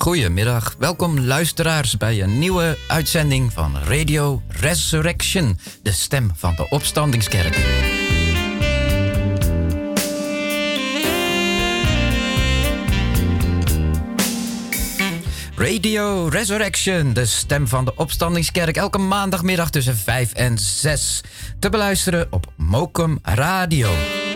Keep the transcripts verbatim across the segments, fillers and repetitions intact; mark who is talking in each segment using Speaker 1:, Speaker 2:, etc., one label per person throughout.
Speaker 1: Goedemiddag, welkom luisteraars bij een nieuwe uitzending van Radio Resurrection, de stem van de Opstandingskerk. Radio Resurrection, de stem van de Opstandingskerk, elke maandagmiddag tussen vijf en zes. Te beluisteren op Mokum Radio.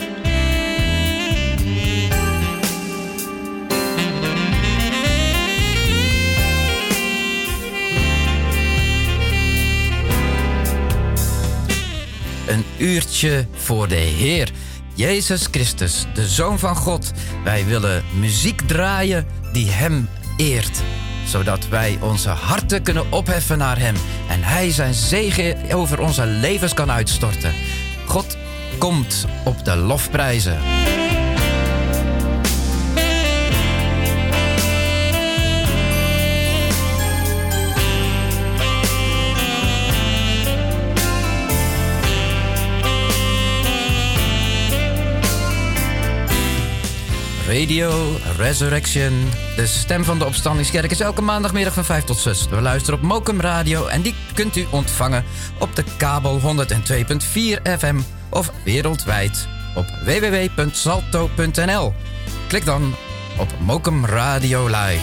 Speaker 1: Een uurtje voor de Heer, Jezus Christus, de Zoon van God. Wij willen muziek draaien die Hem eert, zodat wij onze harten kunnen opheffen naar Hem en Hij zijn zegen over onze levens kan uitstorten. God komt op de lofprijzen. Radio Resurrection, de stem van de Opstandingskerk, is elke maandagmiddag van vijf tot zes. We luisteren op Mokum Radio en die kunt u ontvangen op de kabel honderd twee komma vier F M of wereldwijd op w w w punt salto punt n l. Klik dan op Mokum Radio Live.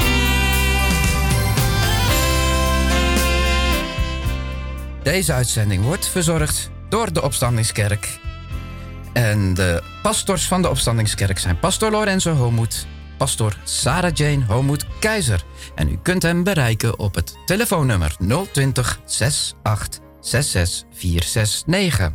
Speaker 1: Deze uitzending wordt verzorgd door de Opstandingskerk. En de pastors van de Opstandingskerk zijn pastor Lorenzo Homoed, pastor Sarah Jane Homoed Keizer. En u kunt hem bereiken op het telefoonnummer nul twintig, zes acht zes zes vier zes negen.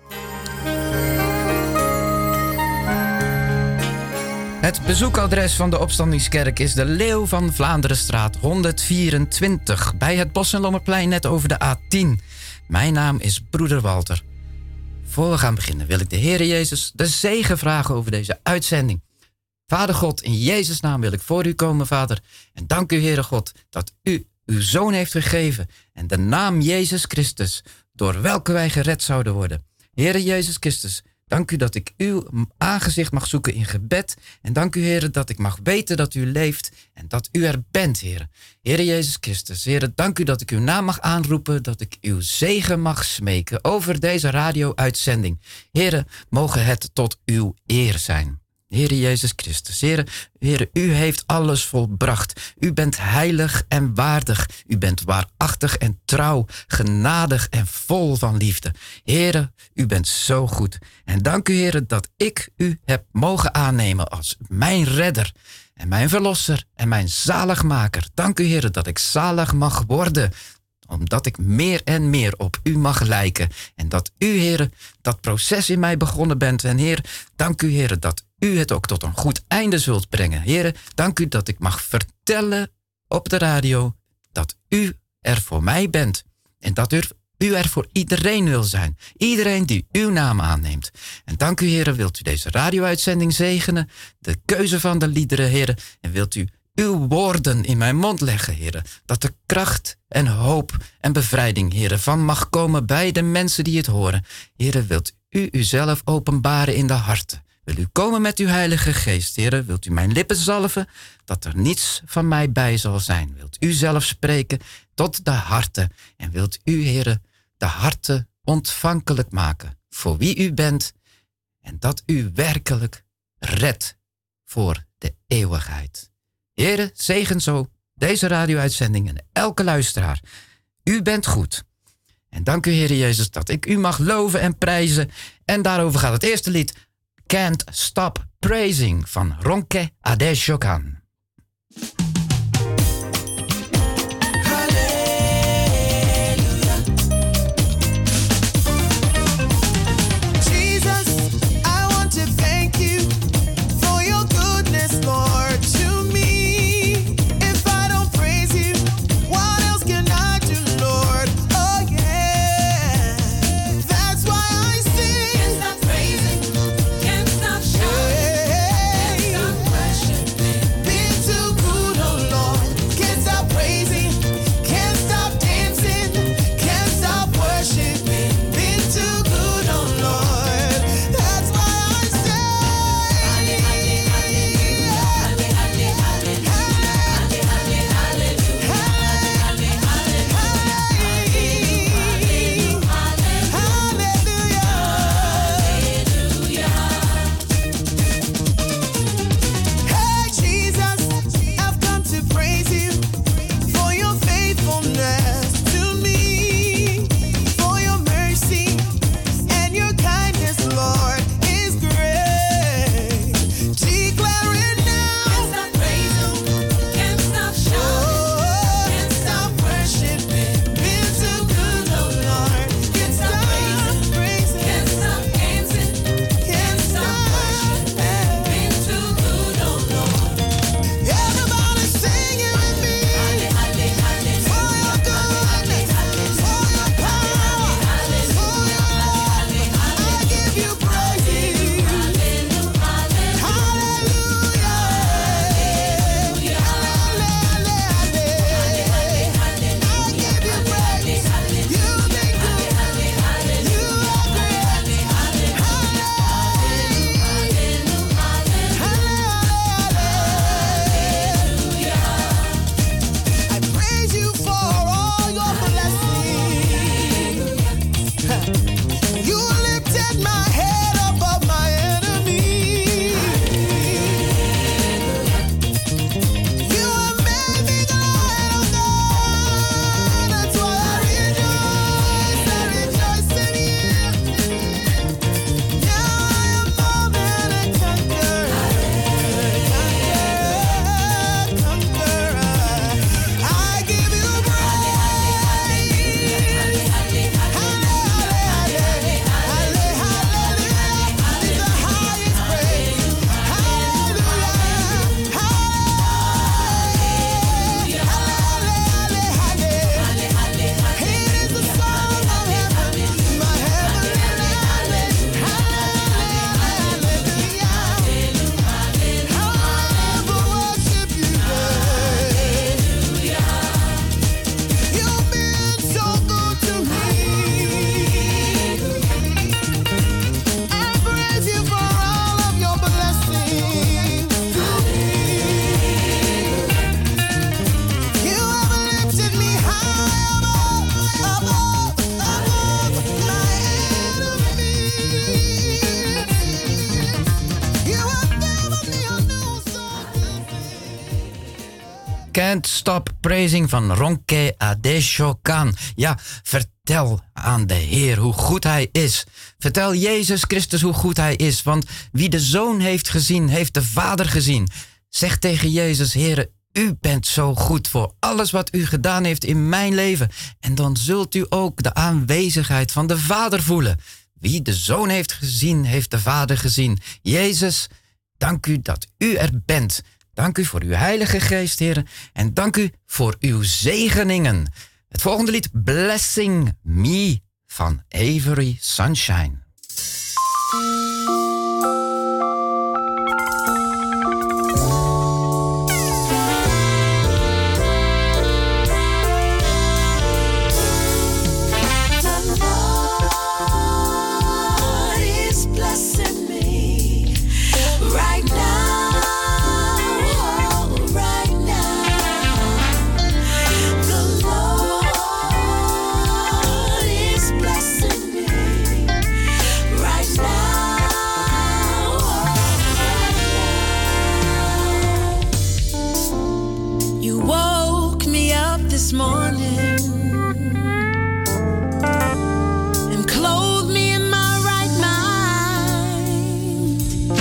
Speaker 1: Het bezoekadres van de Opstandingskerk is de Leeuw van Vlaanderenstraat honderdvierentwintig bij het Bos- en Lommerplein net over de A tien. Mijn naam is broeder Walter. Voor we gaan beginnen wil ik de Heere Jezus de zegen vragen over deze uitzending. Vader God, in Jezus' naam wil ik voor u komen, Vader. En dank u, Heere God, dat u uw Zoon heeft gegeven. En de naam Jezus Christus, door welke wij gered zouden worden. Heere Jezus Christus, dank u dat ik uw aangezicht mag zoeken in gebed. En dank u, Heere, dat ik mag weten dat u leeft en dat u er bent, Heere. Heere Jezus Christus, Heere, dank u dat ik uw naam mag aanroepen, dat ik uw zegen mag smeken over deze radio-uitzending. Heere, mogen het tot uw eer zijn. Heere Jezus Christus, Heere, Heere, u heeft alles volbracht. U bent heilig en waardig. U bent waarachtig en trouw, genadig en vol van liefde. Heere, u bent zo goed. En dank u, Heere, dat ik u heb mogen aannemen als mijn redder en mijn verlosser en mijn zaligmaker. Dank u, Heere, dat ik zalig mag worden, omdat ik meer en meer op u mag lijken. En dat u, Heere, dat proces in mij begonnen bent. En Heer, dank u, Heere, dat u het ook tot een goed einde zult brengen. Heere, dank u dat ik mag vertellen op de radio dat u er voor mij bent. En dat u, u er voor iedereen wil zijn. Iedereen die uw naam aanneemt. En dank u, Heere, wilt u deze radio-uitzending zegenen. De keuze van de liederen, Heere. En wilt u uw woorden in mijn mond leggen, Heere. Dat er kracht en hoop en bevrijding, Heere, van mag komen bij de mensen die het horen. Heere, wilt u uzelf openbaren in de harten. Wil u komen met uw Heilige Geest, Heere? Wilt u mijn lippen zalven, dat er niets van mij bij zal zijn? Wilt u zelf spreken tot de harten? En wilt u, Heere, de harten ontvankelijk maken voor wie u bent en dat u werkelijk redt voor de eeuwigheid. Heere, zegen zo deze radio-uitzending en elke luisteraar. U bent goed. En dank u, Heere Jezus, dat ik u mag loven en prijzen. En daarover gaat het eerste lied, Can't Stop Praising, van Ronke Adesokan.
Speaker 2: Be
Speaker 1: Can't Stop Praising van Ronke Adeshokan. Ja, vertel aan de Heer hoe goed Hij is. Vertel Jezus Christus hoe goed Hij is. Want wie de Zoon heeft gezien, heeft de Vader gezien. Zeg tegen Jezus, Heere, U bent zo goed voor alles wat U gedaan heeft in mijn leven. En dan zult u ook de aanwezigheid van de Vader voelen. Wie de Zoon heeft gezien, heeft de Vader gezien. Jezus, dank U dat U er bent. Dank U voor Uw Heilige Geest, Heer. En dank U voor Uw zegeningen. Het volgende lied, Blessing Me, van Avery Sunshine.
Speaker 2: This morning and clothed me in my right mind.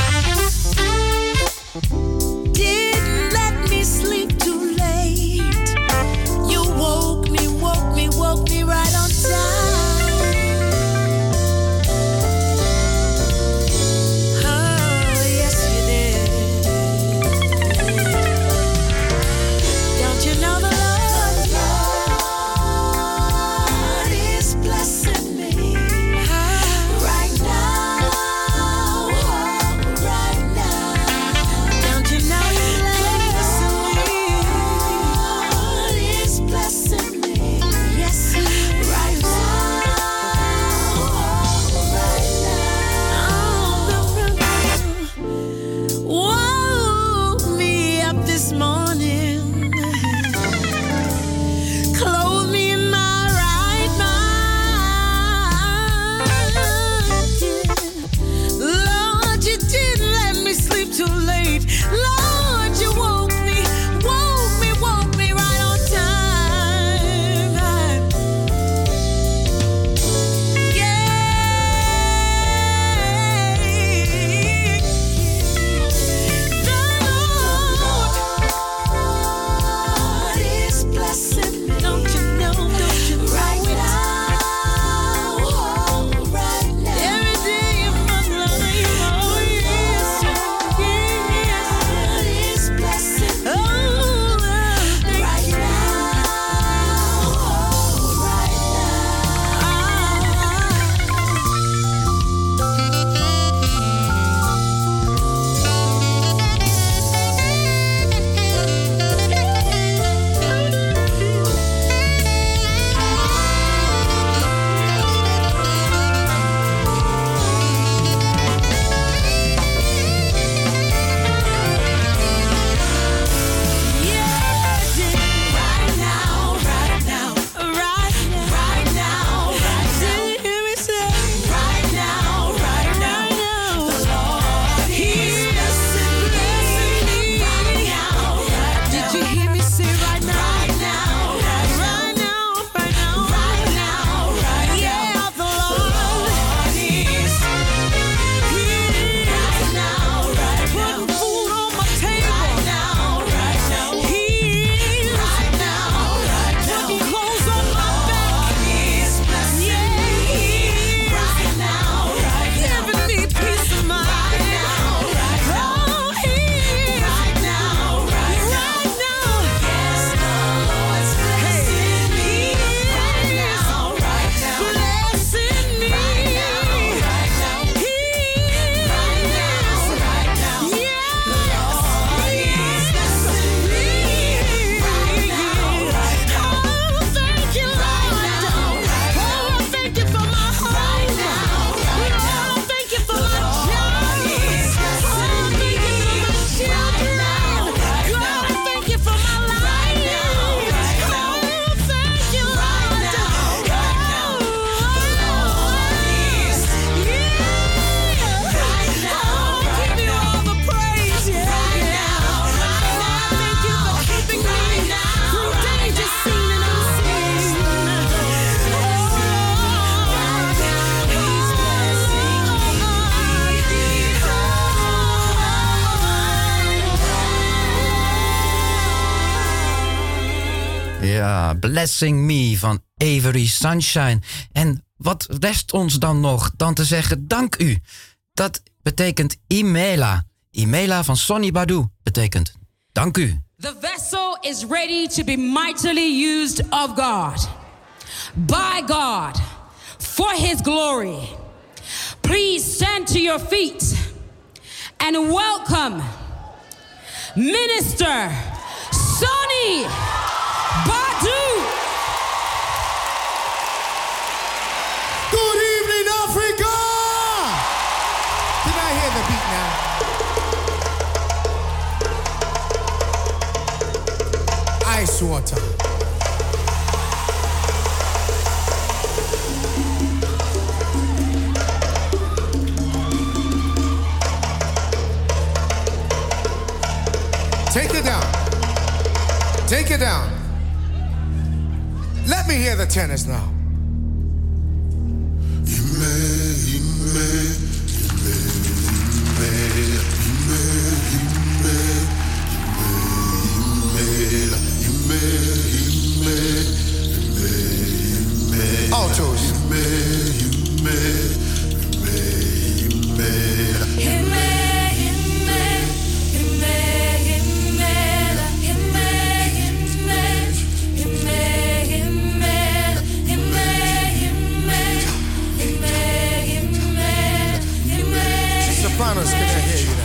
Speaker 2: Didn't let me sleep too late. You woke me, woke me, woke me right on time. Oh, yes you did. Don't you know the love?
Speaker 1: Ja, Blessing Me van Avery Sunshine. En wat rest ons dan nog dan te zeggen dank u? Dat betekent Imela. Imela van Sonny Badu betekent dank u.
Speaker 3: The vessel is ready to be mightily used of God, by God, for his glory. Please stand to your feet and welcome Minister Sonny Badu.
Speaker 4: Good evening, Africa! Can I hear the beat now? Ice water. Take it down. Take it down. Let me hear the tenors now. Altos. Sopranos, can I hear you now?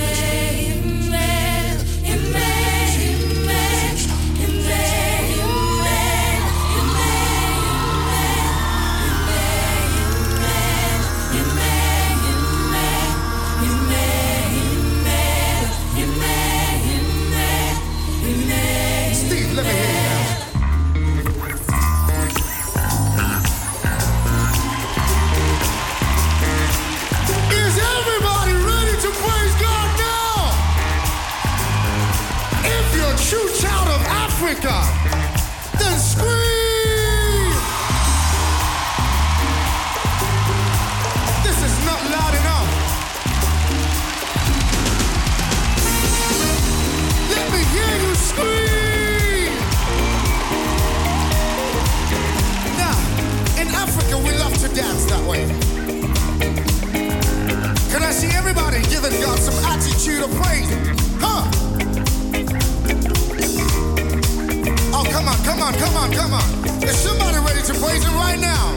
Speaker 4: Steve, let me hear you now. Is everybody ready to praise God now? If you're a true child of Africa, then scream! This is not loud enough. Let me hear you scream! Now, in Africa, we love to dance that way. Can I see everybody giving God some attitude of praise? Huh? Oh, come on, come on, come on, come on. Is somebody ready to praise him right now?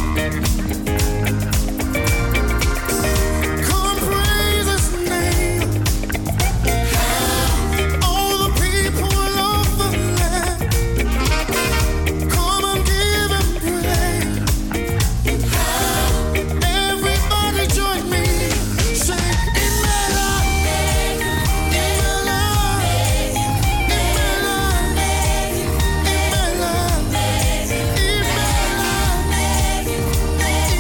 Speaker 4: Come and praise his name. All the people of the land. Come and give him praise. Everybody join me. Sing Imela, Imela, Imela, Imela, Imela,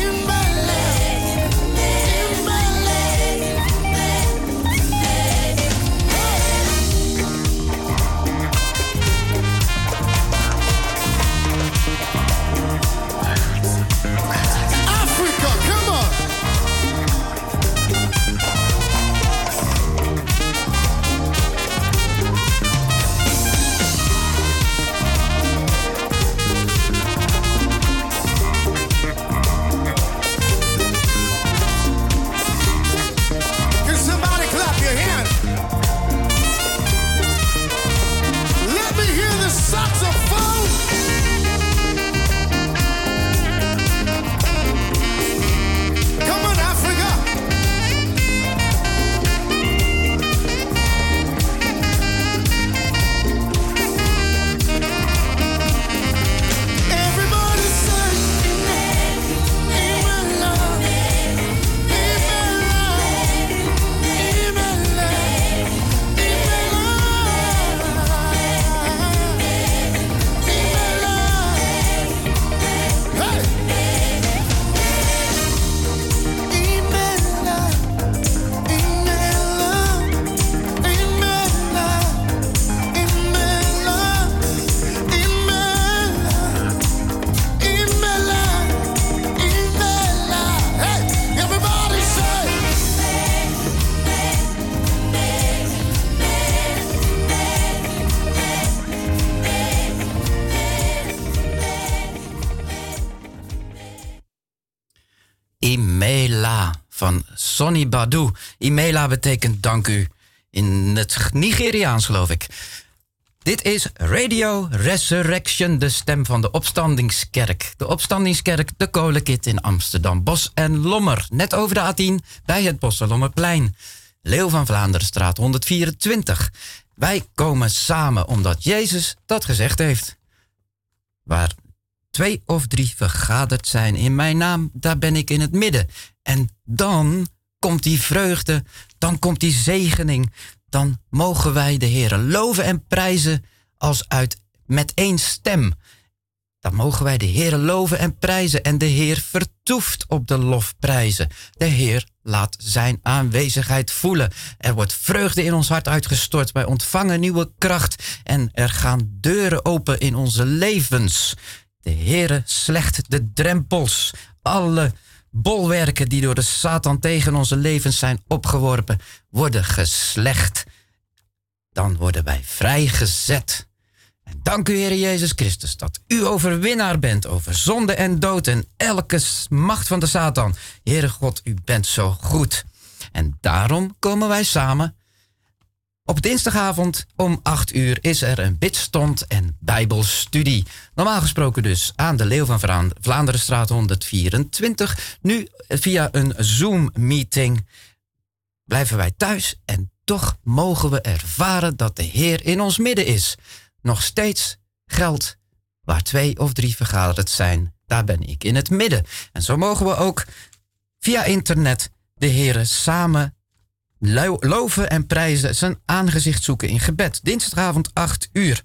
Speaker 1: van Sonny Badu. Imela betekent dank u in het Nigeriaans, geloof ik. Dit is Radio Resurrection, de stem van de Opstandingskerk. De Opstandingskerk, de Kolenkit in Amsterdam, Bos en Lommer. Net over de A tien bij het Bos en Lommerplein. Leeuw van Vlaanderenstraat honderdvierentwintig. Wij komen samen omdat Jezus dat gezegd heeft. Waar twee of drie vergaderd zijn in mijn naam, daar ben ik in het midden. En dan komt die vreugde, dan komt die zegening. Dan mogen wij de Heere loven en prijzen als uit met één stem. Dan mogen wij de Heere loven en prijzen. En de Heer vertoeft op de lofprijzen. De Heer laat zijn aanwezigheid voelen. Er wordt vreugde in ons hart uitgestort. Wij ontvangen nieuwe kracht. En er gaan deuren open in onze levens. De Heere slecht de drempels. Alle bolwerken die door de Satan tegen onze levens zijn opgeworpen, worden geslecht. Dan worden wij vrijgezet. En dank u, Heere Jezus Christus, dat u overwinnaar bent over zonde en dood en elke macht van de Satan. Heere God, u bent zo goed. En daarom komen wij samen. Op dinsdagavond om acht uur is er een bidstond en bijbelstudie. Normaal gesproken dus aan de Leeuw van Vlaanderenstraat honderdvierentwintig. Nu via een Zoom-meeting blijven wij thuis en toch mogen we ervaren dat de Heer in ons midden is. Nog steeds geldt, waar twee of drie vergaderd zijn, daar ben ik in het midden. En zo mogen we ook via internet de Heer samen lo- loven en prijzen, zijn aangezicht zoeken in gebed. Dinsdagavond acht uur.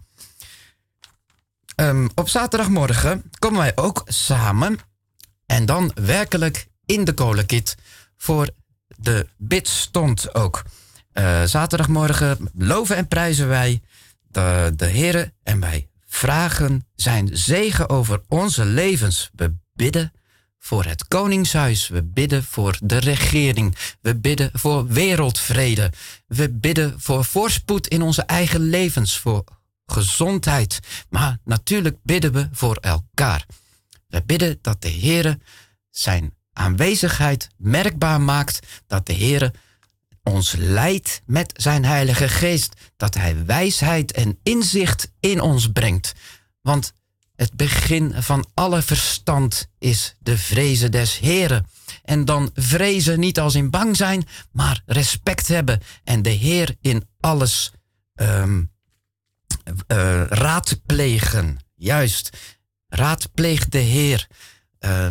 Speaker 1: Um, op zaterdagmorgen komen wij ook samen en dan werkelijk in de kolenkit voor de bidstond ook. Uh, zaterdagmorgen loven en prijzen wij de, de Heere en wij vragen zijn zegen over onze levens. We bidden voor het koningshuis. We bidden voor de regering. We bidden voor wereldvrede. We bidden voor voorspoed in onze eigen levens, voor gezondheid. Maar natuurlijk bidden we voor elkaar. We bidden dat de Heere zijn aanwezigheid merkbaar maakt, dat de Heere ons leidt met zijn Heilige Geest, dat hij wijsheid en inzicht in ons brengt. Want het begin van alle verstand is de vrezen des Heeren. En dan vrezen niet als in bang zijn, maar respect hebben en de Heer in alles um, uh, raadplegen. Juist, raadpleeg de Heer. Uh,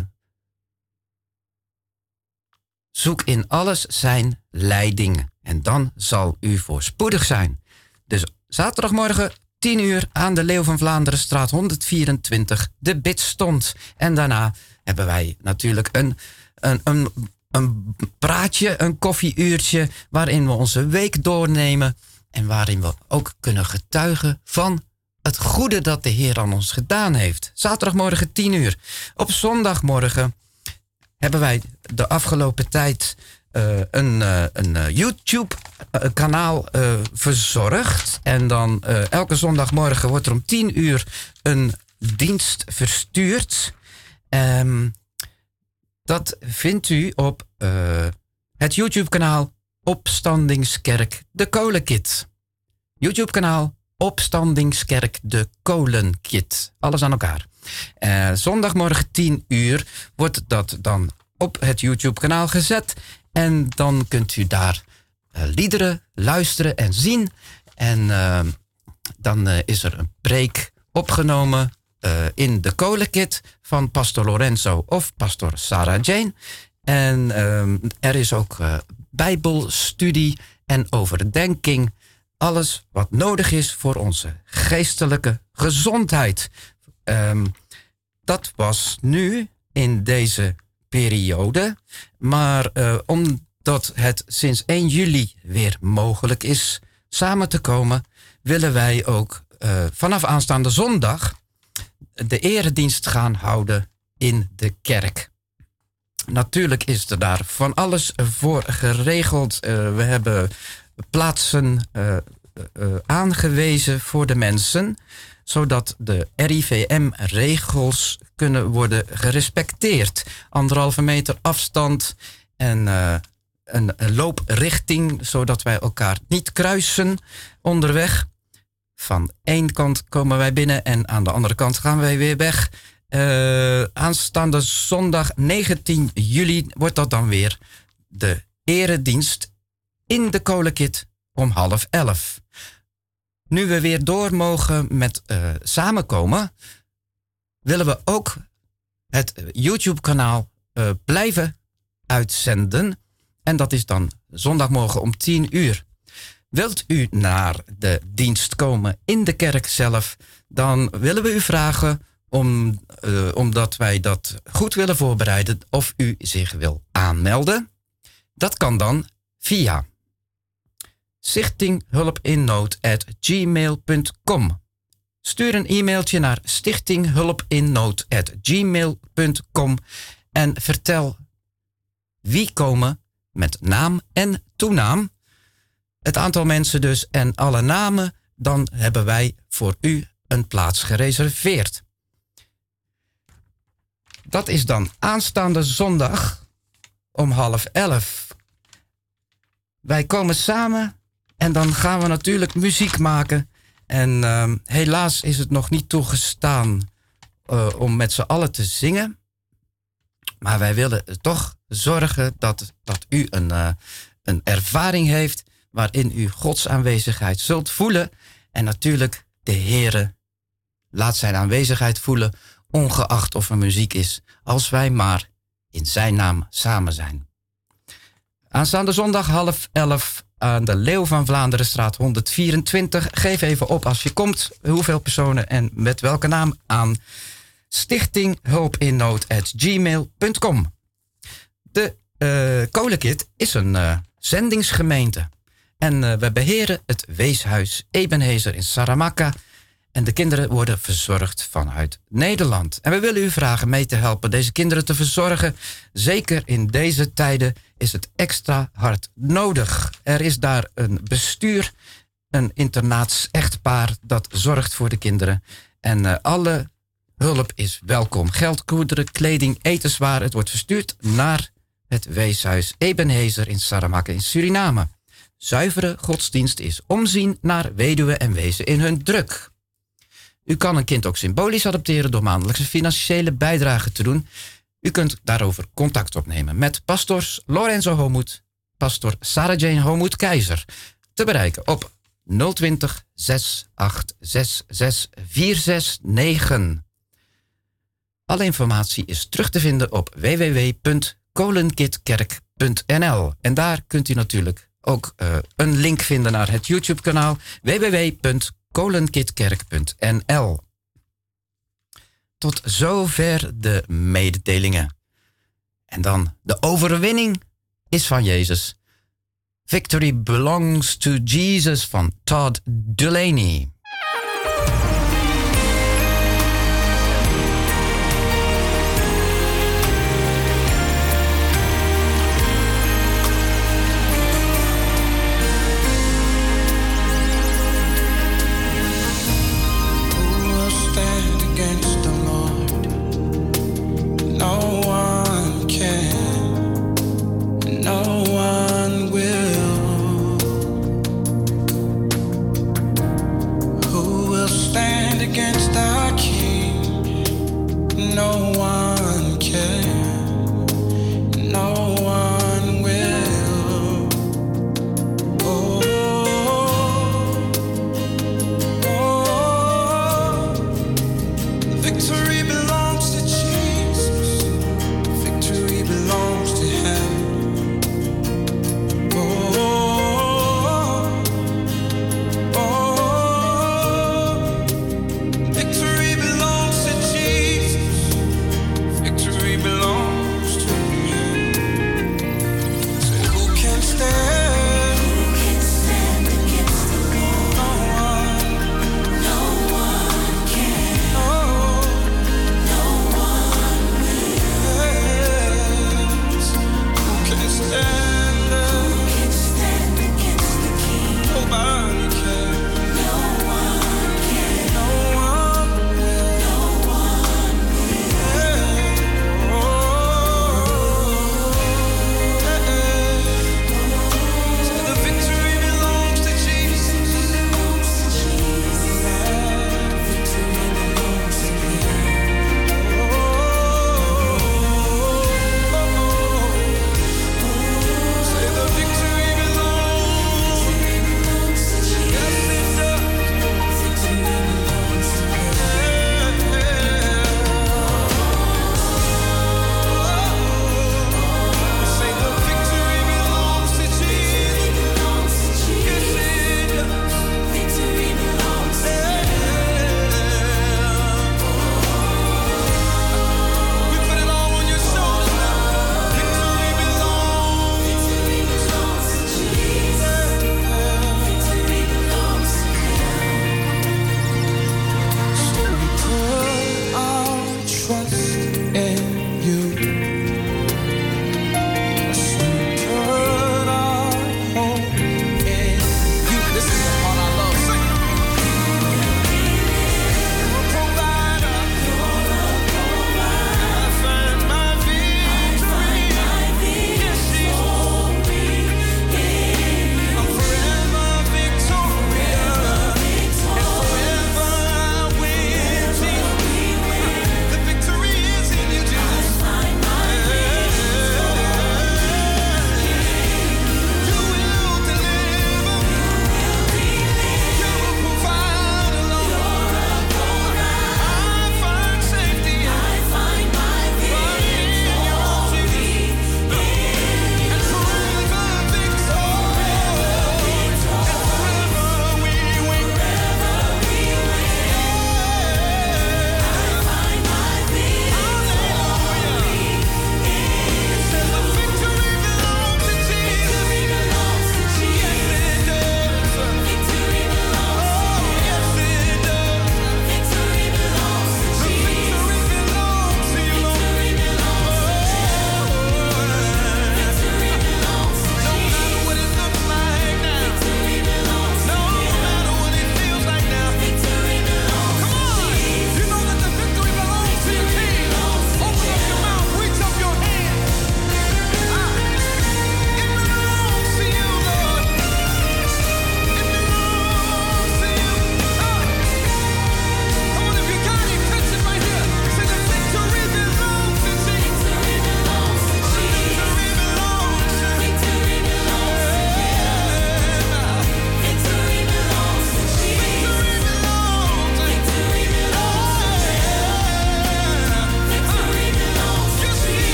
Speaker 1: Zoek in alles zijn leiding en dan zal u voorspoedig zijn. Dus zaterdagmorgen tien uur aan de Leeuw van Vlaanderenstraat honderdvierentwintig, de bidstond. En daarna hebben wij natuurlijk een, een, een, een praatje, een koffieuurtje, waarin we onze week doornemen en waarin we ook kunnen getuigen van het goede dat de Heer aan ons gedaan heeft. Zaterdagmorgen tien uur. Op zondagmorgen hebben wij de afgelopen tijd uh, een, uh, een uh, YouTube-kanaal uh, verzorgd. En dan uh, elke zondagmorgen wordt er om tien uur een dienst verstuurd. Um, dat vindt u op uh, het YouTube-kanaal Opstandingskerk de Kolenkit. YouTube-kanaal Opstandingskerk de Kolenkit. Alles aan elkaar. Uh, zondagmorgen tien uur wordt dat dan op het YouTube-kanaal gezet. En dan kunt u daar uh, liederen luisteren en zien. En uh, dan uh, is er een preek opgenomen uh, in de Kolenkit van pastor Lorenzo of pastor Sarah Jane. En uh, er is ook uh, bijbelstudie en overdenking. Alles wat nodig is voor onze geestelijke gezondheid. Um, dat was nu in deze periode. Maar uh, omdat het sinds één juli weer mogelijk is samen te komen, willen wij ook uh, vanaf aanstaande zondag de eredienst gaan houden in de kerk. Natuurlijk is er daar van alles voor geregeld. Uh, we hebben plaatsen uh, uh, aangewezen voor de mensen, zodat de R I V M-regels kunnen worden gerespecteerd. Anderhalve meter afstand En uh, een, een looprichting, zodat wij elkaar niet kruisen onderweg. Van één kant komen wij binnen en aan de andere kant gaan wij weer weg. Uh, aanstaande zondag negentien juli wordt dat dan weer de eredienst in de Kolenkit om half elf. Nu we weer door mogen met uh, samenkomen, willen we ook het YouTube-kanaal uh, blijven uitzenden. En dat is dan zondagmorgen om tien uur. Wilt u naar de dienst komen in de kerk zelf, dan willen we u vragen, om, uh, omdat wij dat goed willen voorbereiden, of u zich wil aanmelden. Dat kan dan via stichtinghulpinnood at gmail punt com. Stuur een e-mailtje naar stichtinghulpinnood at gmail punt com en vertel wie komen met naam en toenaam. Het aantal mensen dus en alle namen, dan hebben wij voor u een plaats gereserveerd. Dat is dan aanstaande zondag om half elf. Wij komen samen en dan gaan we natuurlijk muziek maken. En uh, helaas is het nog niet toegestaan uh, om met z'n allen te zingen. Maar wij willen toch zorgen dat, dat u een, uh, een ervaring heeft waarin u Gods aanwezigheid zult voelen. En natuurlijk de Heere laat zijn aanwezigheid voelen, ongeacht of er muziek is, als wij maar in zijn naam samen zijn. Aanstaande zondag half elf aan de Leeuw van Vlaanderenstraat honderdvierentwintig. Geef even op als je komt hoeveel personen en met welke naam aan stichtinghulpinnood at gmail punt com. De uh, Kolenkit is een uh, zendingsgemeente. En uh, we beheren het weeshuis Ebenezer in Saramaka. En de kinderen worden verzorgd vanuit Nederland. En we willen u vragen mee te helpen deze kinderen te verzorgen. Zeker in deze tijden is het extra hard nodig. Er is daar een bestuur, een internaats-echtpaar dat zorgt voor de kinderen. En uh, alle hulp is welkom. Geld, goederen, kleding, etenswaar. Het wordt verstuurd naar het weeshuis Ebenezer in Saramaka in Suriname. Zuivere godsdienst is omzien naar weduwen en wezen in hun druk. U kan een kind ook symbolisch adopteren door maandelijks een financiële bijdrage te doen. U kunt daarover contact opnemen met pastors Lorenzo Homoed, pastor Sarah Jane Homoed Keizer. Te bereiken op nul twintig, zes acht zes zes, vier zes negen. Alle informatie is terug te vinden op w w w punt kolenkitkerk punt n l. En daar kunt u natuurlijk ook uh, een link vinden naar het YouTube-kanaal w w w punt kolenkitkerk punt n l. Tot zover de mededelingen. En dan de overwinning is van Jezus. Victory belongs to Jesus van Todd Dulaney.
Speaker 5: No one can, no one will. Who will stand against our King? No one can, no one will. Oh, oh, victory belongs to Jesus. Victory belongs to Him. Oh, oh, victory belongs to Jesus. Victory belongs to Him. So who can stand? Who can stand against the Lord? No one. No one can. No.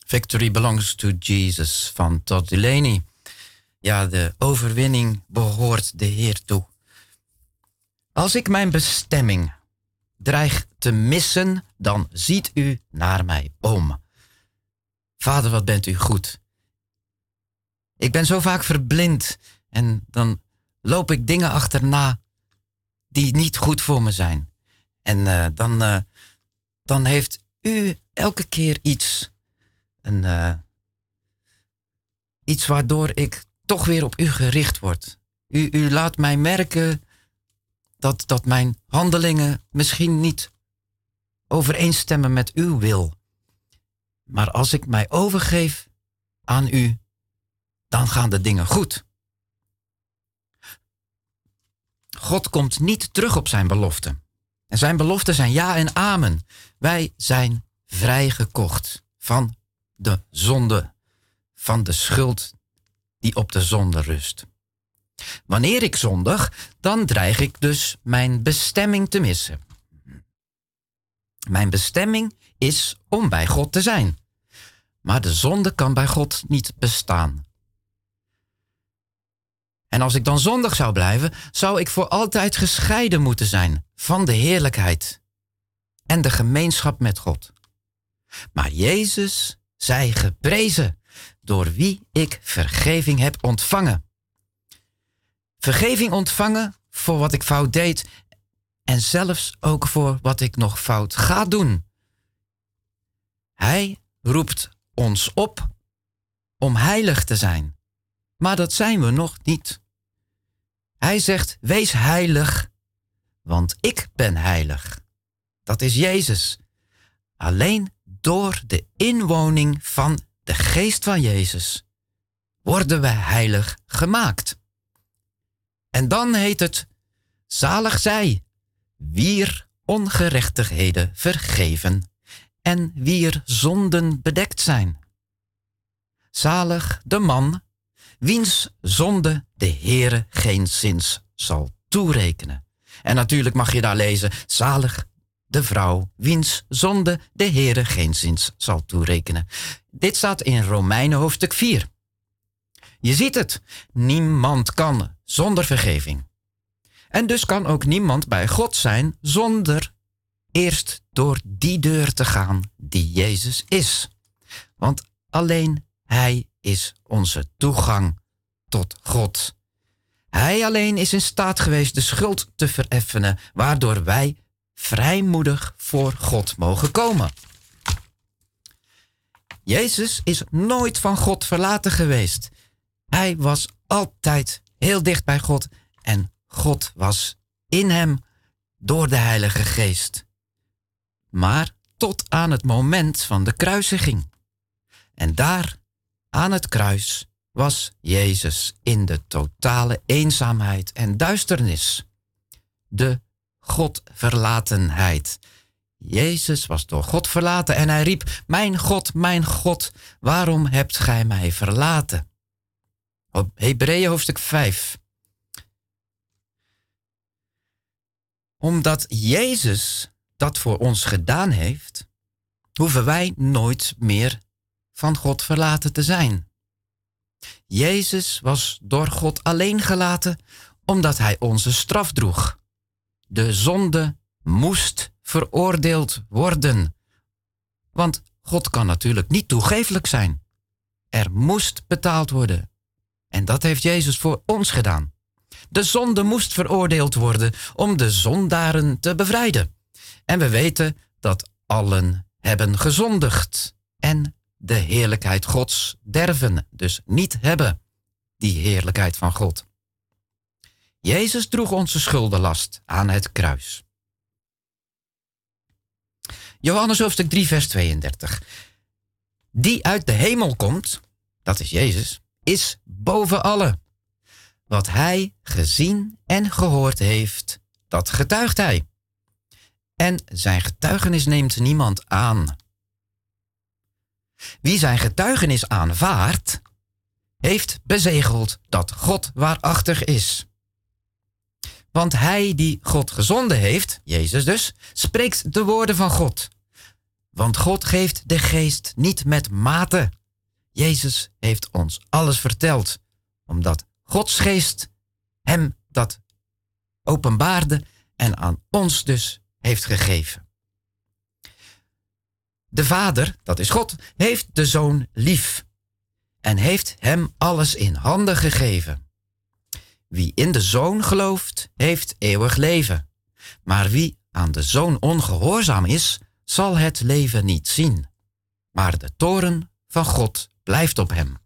Speaker 1: Victory belongs to Jesus van Todd Dulaney. Ja, de overwinning behoort de Heer toe. Als ik mijn bestemming dreig te missen, dan ziet u naar mij om. Vader, wat bent u goed. Ik ben zo vaak verblind en dan loop ik dingen achterna die niet goed voor me zijn. En uh, dan, uh, dan heeft u elke keer iets, een, uh, iets waardoor ik toch weer op u gericht word. U, u laat mij merken dat, dat mijn handelingen misschien niet overeenstemmen met uw wil. Maar als ik mij overgeef aan u, dan gaan de dingen goed. God komt niet terug op zijn beloften. En zijn beloften zijn ja en amen. Wij zijn vrijgekocht van de zonde, van de schuld die op de zonde rust. Wanneer ik zondig, dan dreig ik dus mijn bestemming te missen. Mijn bestemming is om bij God te zijn. Maar de zonde kan bij God niet bestaan. En als ik dan zondig zou blijven, zou ik voor altijd gescheiden moeten zijn van de heerlijkheid en de gemeenschap met God. Maar Jezus zij geprezen, door wie ik vergeving heb ontvangen. Vergeving ontvangen voor wat ik fout deed en zelfs ook voor wat ik nog fout ga doen. Hij roept ons op om heilig te zijn. Maar dat zijn we nog niet. Hij zegt, wees heilig, want ik ben heilig. Dat is Jezus. Alleen door de inwoning van de geest van Jezus worden wij heilig gemaakt. En dan heet het, zalig zij, wier ongerechtigheden vergeven en wier zonden bedekt zijn. Zalig de man, wiens zonde de Heere geenszins zal toerekenen. En natuurlijk mag je daar lezen, zalig de vrouw, wiens zonde de Heere geenszins zal toerekenen. Dit staat in Romeinen hoofdstuk vier. Je ziet het, niemand kan zonder vergeving. En dus kan ook niemand bij God zijn zonder eerst door die deur te gaan die Jezus is. Want alleen Hij is onze toegang tot God. Hij alleen is in staat geweest de schuld te vereffenen, waardoor wij vrijmoedig voor God mogen komen. Jezus is nooit van God verlaten geweest. Hij was altijd heel dicht bij God en God was in hem door de Heilige Geest. Maar tot aan het moment van de kruisiging. En daar, aan het kruis, was Jezus in de totale eenzaamheid en duisternis. De Godverlatenheid. Jezus was door God verlaten en hij riep, mijn God, mijn God, waarom hebt gij mij verlaten? Op Hebreeën hoofdstuk vijf. Omdat Jezus dat voor ons gedaan heeft, hoeven wij nooit meer van God verlaten te zijn. Jezus was door God alleen gelaten, omdat hij onze straf droeg. De zonde moest veroordeeld worden. Want God kan natuurlijk niet toegeeflijk zijn. Er moest betaald worden. En dat heeft Jezus voor ons gedaan. De zonde moest veroordeeld worden om de zondaren te bevrijden. En we weten dat allen hebben gezondigd en de heerlijkheid Gods derven, dus niet hebben die heerlijkheid van God. Jezus droeg onze schuldenlast aan het kruis. Johannes hoofdstuk drie vers tweeëndertig. Die uit de hemel komt, dat is Jezus, is boven allen. Wat hij gezien en gehoord heeft, dat getuigt hij. En zijn getuigenis neemt niemand aan. Wie zijn getuigenis aanvaardt, heeft bezegeld dat God waarachtig is. Want hij die God gezonden heeft, Jezus dus, spreekt de woorden van God. Want God geeft de geest niet met mate. Jezus heeft ons alles verteld, omdat Gods geest hem dat openbaarde en aan ons dus heeft gegeven. De Vader, dat is God, heeft de Zoon lief en heeft hem alles in handen gegeven. Wie in de Zoon gelooft, heeft eeuwig leven. Maar wie aan de Zoon ongehoorzaam is, zal het leven niet zien. Maar de toorn van God blijft op hem.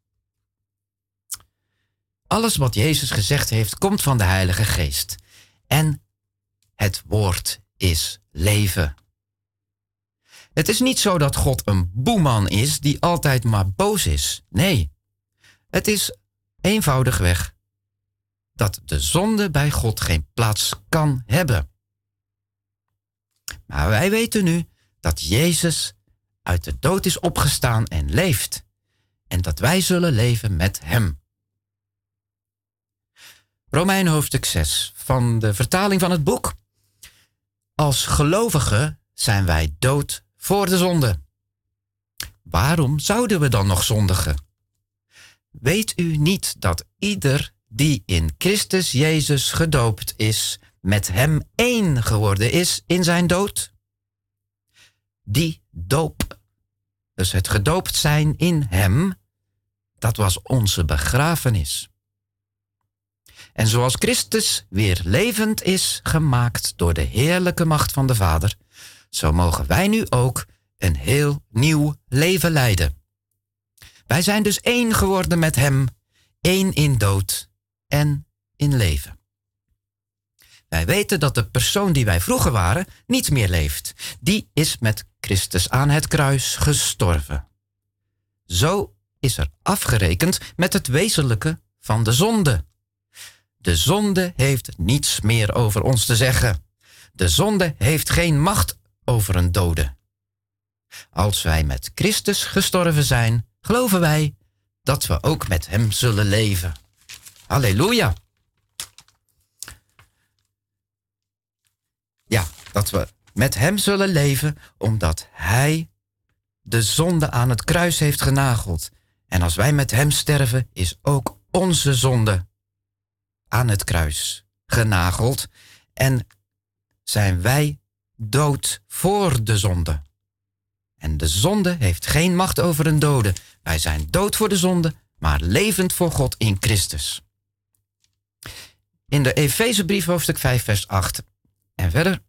Speaker 1: Alles wat Jezus gezegd heeft, komt van de Heilige Geest. En het woord is leven. Het is niet zo dat God een boeman is die altijd maar boos is. Nee, het is eenvoudigweg dat de zonde bij God geen plaats kan hebben. Maar wij weten nu dat Jezus uit de dood is opgestaan en leeft. En dat wij zullen leven met hem. Romeinen hoofdstuk zes van de vertaling van het boek. Als gelovigen zijn wij dood voor de zonde. Waarom zouden we dan nog zondigen? Weet u niet dat ieder die in Christus Jezus gedoopt is, met hem één geworden is in zijn dood? Die doop, dus het gedoopt zijn in hem, dat was onze begrafenis. En zoals Christus weer levend is gemaakt door de heerlijke macht van de Vader, zo mogen wij nu ook een heel nieuw leven leiden. Wij zijn dus één geworden met hem, één in dood en in leven. Wij weten dat de persoon die wij vroeger waren niet meer leeft. Die is met Christus aan het kruis gestorven. Zo is er afgerekend met het wezenlijke van de zonde. De zonde heeft niets meer over ons te zeggen. De zonde heeft geen macht over een dode. Als wij met Christus gestorven zijn, geloven wij dat we ook met hem zullen leven. Halleluja! Ja, dat we met hem zullen leven, omdat hij de zonde aan het kruis heeft genageld. En als wij met hem sterven, is ook onze zonde aan het kruis genageld. En zijn wij dood voor de zonde. En de zonde heeft geen macht over een dode. Wij zijn dood voor de zonde, maar levend voor God in Christus. In de Efezebrief hoofdstuk vijf vers acht en verder.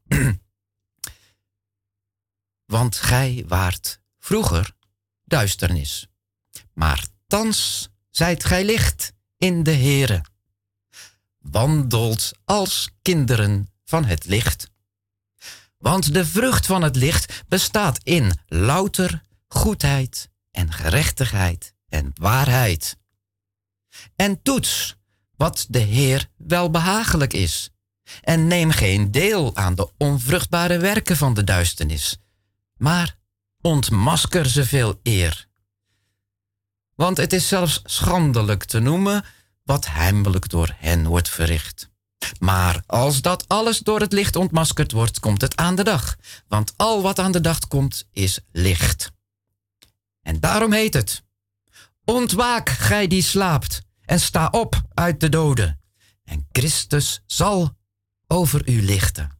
Speaker 1: Want gij waart vroeger duisternis, maar thans zijt gij licht in de Heere. Wandelt als kinderen van het licht. Want de vrucht van het licht bestaat in louter goedheid en gerechtigheid en waarheid. En toets wat de Heer welbehagelijk is. En neem geen deel aan de onvruchtbare werken van de duisternis, maar ontmasker ze veel eer. Want het is zelfs schandelijk te noemen wat heimelijk door hen wordt verricht. Maar als dat alles door het licht ontmaskerd wordt, komt het aan de dag. Want al wat aan de dag komt, is licht. En daarom heet het: ontwaak, gij die slaapt, en sta op uit de doden. En Christus zal over u lichten.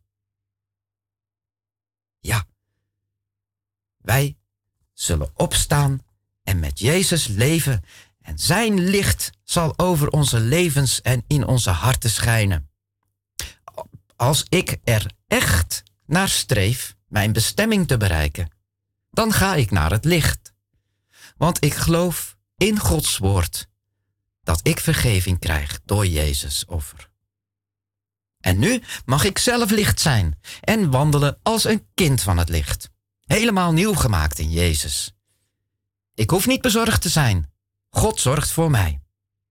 Speaker 1: Ja, wij zullen opstaan en met Jezus leven. En zijn licht zal over onze levens en in onze harten schijnen. Als ik er echt naar streef mijn bestemming te bereiken, dan ga ik naar het licht. Want ik geloof in Gods woord dat ik vergeving krijg door Jezus' offer. En nu mag ik zelf licht zijn en wandelen als een kind van het licht. Helemaal nieuw gemaakt in Jezus. Ik hoef niet bezorgd te zijn. God zorgt voor mij.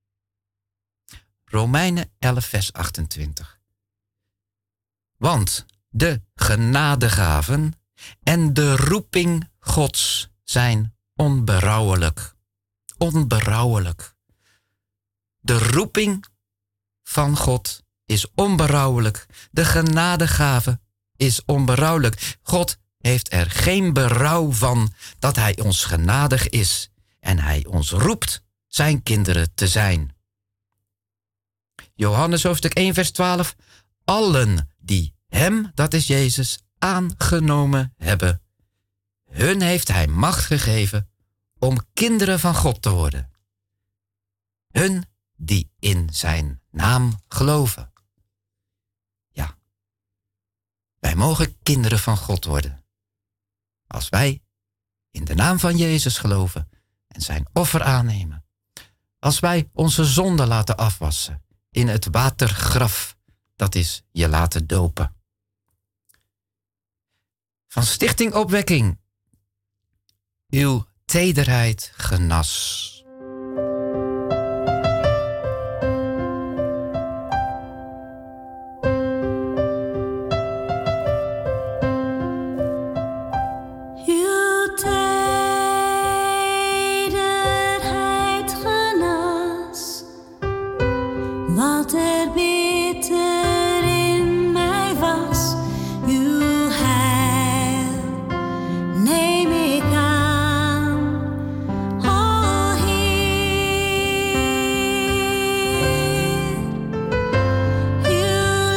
Speaker 1: Romeinen elf vers achtentwintig. Want de genadegaven en de roeping Gods zijn onberouwelijk. Onberouwelijk. De roeping van God is onberouwelijk. De genadegave is onberouwelijk. God heeft er geen berouw van dat hij ons genadig is en hij ons roept zijn kinderen te zijn. Johannes hoofdstuk één vers twaalf. Allen die hem, dat is Jezus, aangenomen hebben, hun heeft hij macht gegeven om kinderen van God te worden. Hun die in zijn naam geloven. Ja, wij mogen kinderen van God worden. Als wij in de naam van Jezus geloven en zijn offer aannemen. Als wij onze zonde laten afwassen in het watergraf, dat is je laten dopen. Van Stichting Opwekking, uw tederheid genas.
Speaker 2: Uw tederheid genas, wat er bitter in mij was. Uw heil neem ik aan, o Heer. Uw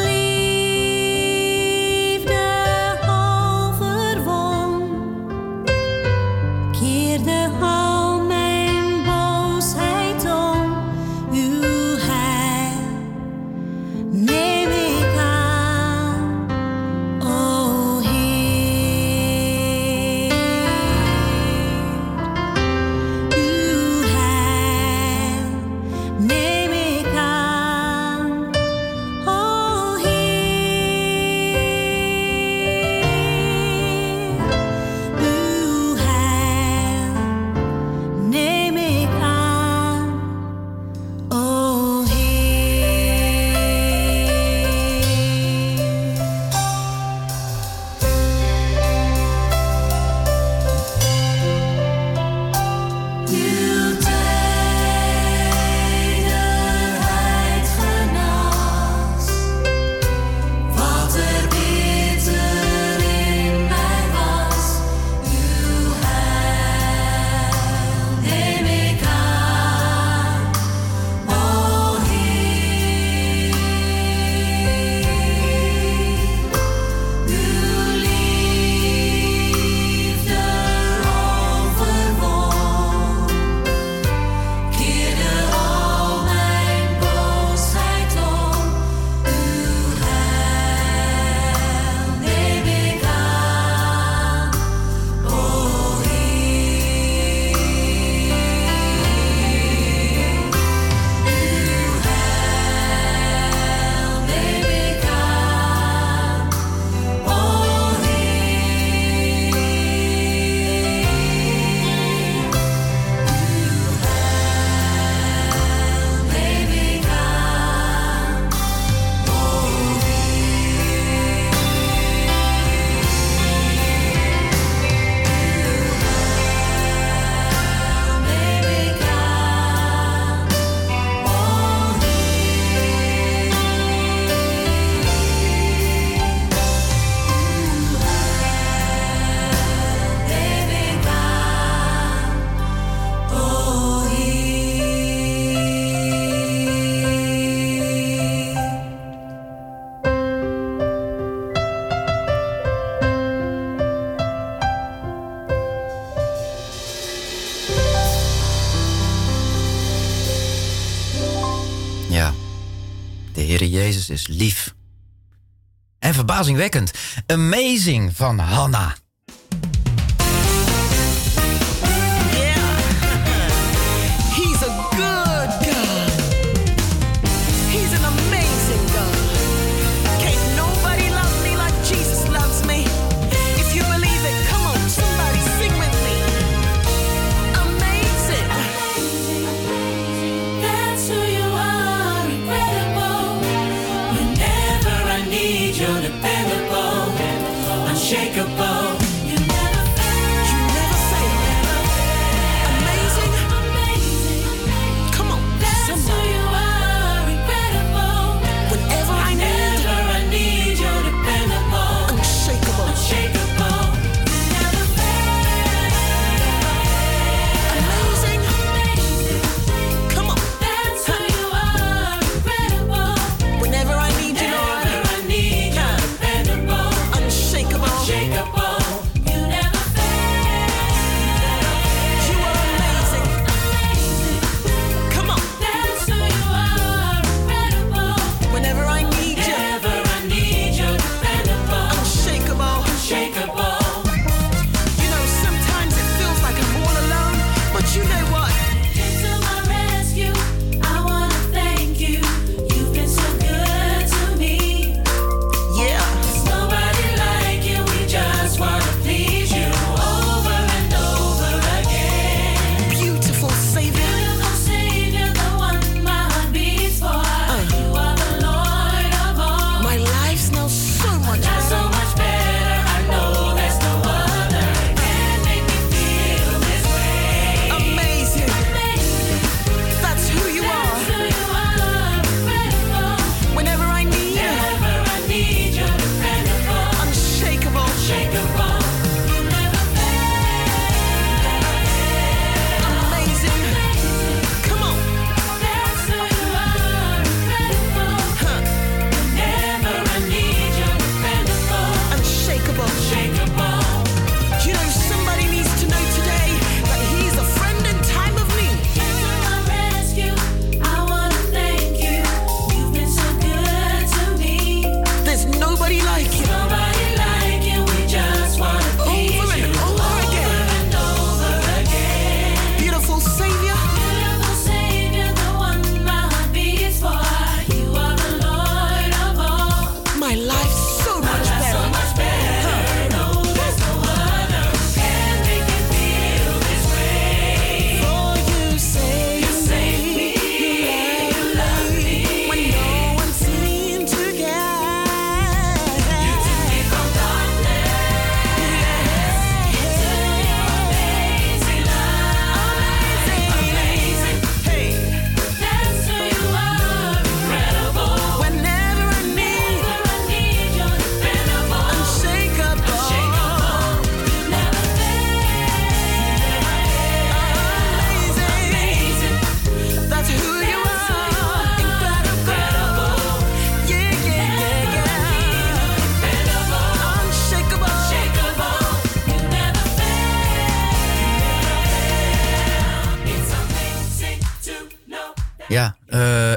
Speaker 2: liefde overwon, keerde al mijn boosheid om. Uw heil neem ik aan, o Heer. Uw heil neem ik aan, o Heer. Uw heil neem ik aan, o Uw tederheid genas, wat er bitter in mij was. Uw heil neem ik aan, o Heer. Uw liefde overwon, keerde al mijn boosheid om. Uw heil neem ik aan, o Heer. Uw heil neem ik aan, o
Speaker 1: Ja, de Heere Jezus is lief. En verbazingwekkend. Amazing van Hanna.
Speaker 6: He's a good God. He's an amazing God. Can't nobody love me like Jesus loves me. If you believe it, come on, somebody sing with me. Amazing.
Speaker 2: That's who you are, incredible. Whenever I need you, dependable, unshakable.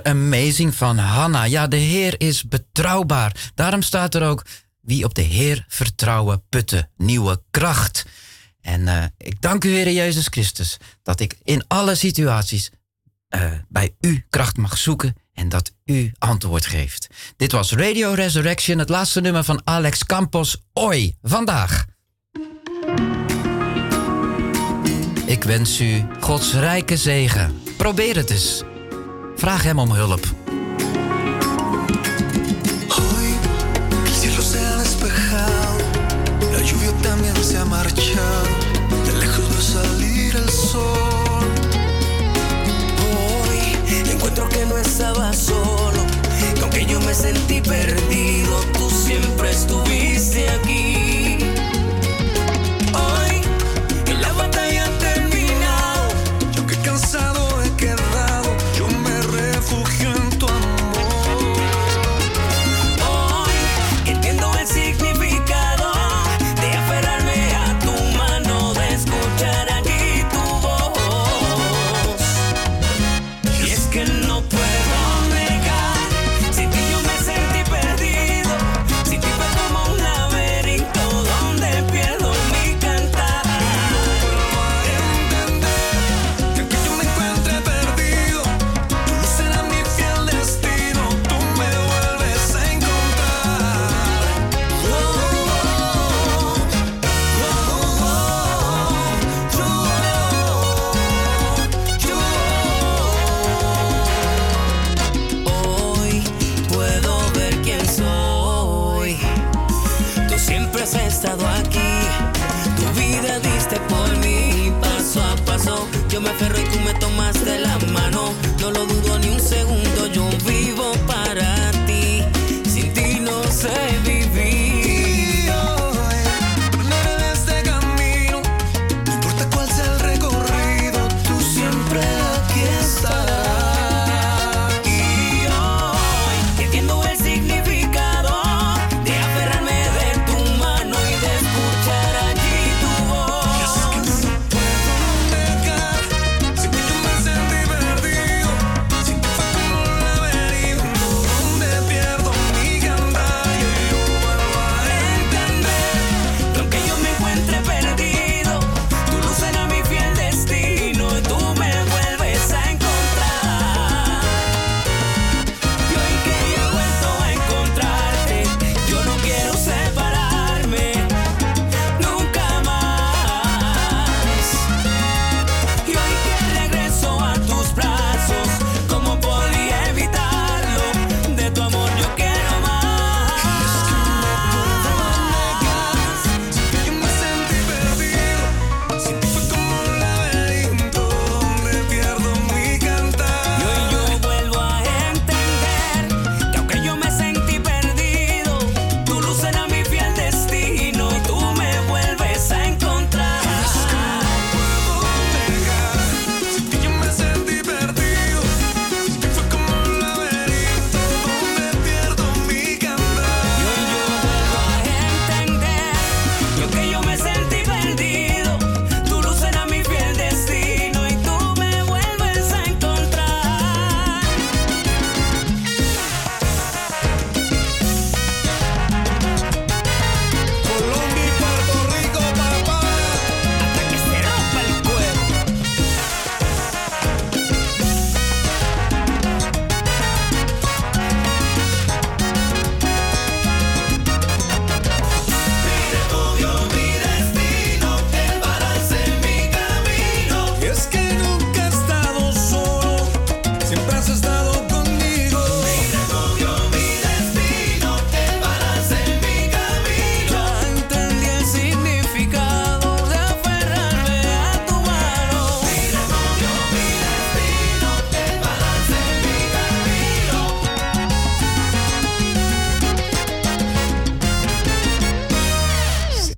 Speaker 1: Amazing van Hanna. Ja, de Heer is betrouwbaar. Daarom staat er ook, wie op de Heer vertrouwen putten nieuwe kracht. En uh, ik dank u, Heer Jezus Christus, dat ik in alle situaties uh, bij u kracht mag zoeken en dat u antwoord geeft. Dit was Radio Resurrection, het laatste nummer van Alex Campos, Oi, vandaag. Ik wens u Gods rijke zegen. Probeer het eens. Vraag hem om hulp.
Speaker 4: Hoy el cielo se ha despejado, la lluvia también se ha marchado, de lejos veo salir el sol.
Speaker 6: Hoy encuentro que no estaba solo, que aunque yo me sentí perdido, tú siempre estuviste